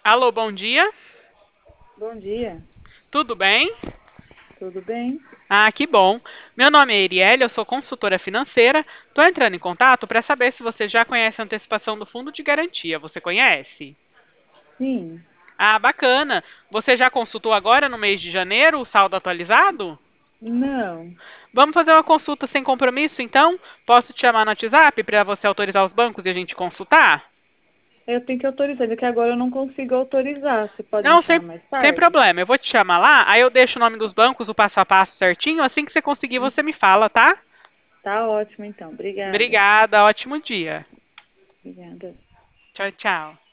Alô, bom dia. Bom dia, Tudo bem? tudo bem? Ah, que bom. Meu nome é Erielle, eu sou consultora financeira. Estou entrando em contato para saber se você já conhece a antecipação do fundo de garantia. Você conhece? Sim, Ah, bacana. Você já consultou agora no mês de janeiro o saldo atualizado? não, Vamos fazer uma consulta sem compromisso, então? Posso te chamar no WhatsApp para você autorizar os bancos e a gente consultar? eu tenho que autorizar, é que agora eu não consigo autorizar. Você pode me Não, chamar mais sem tarde? problema. Eu vou te chamar lá, aí eu deixo o nome dos bancos, o passo a passo certinho. Assim que você conseguir, Hum, você me fala, tá? Tá ótimo então, obrigada. Obrigada, ótimo dia. Obrigada. Tchau, tchau.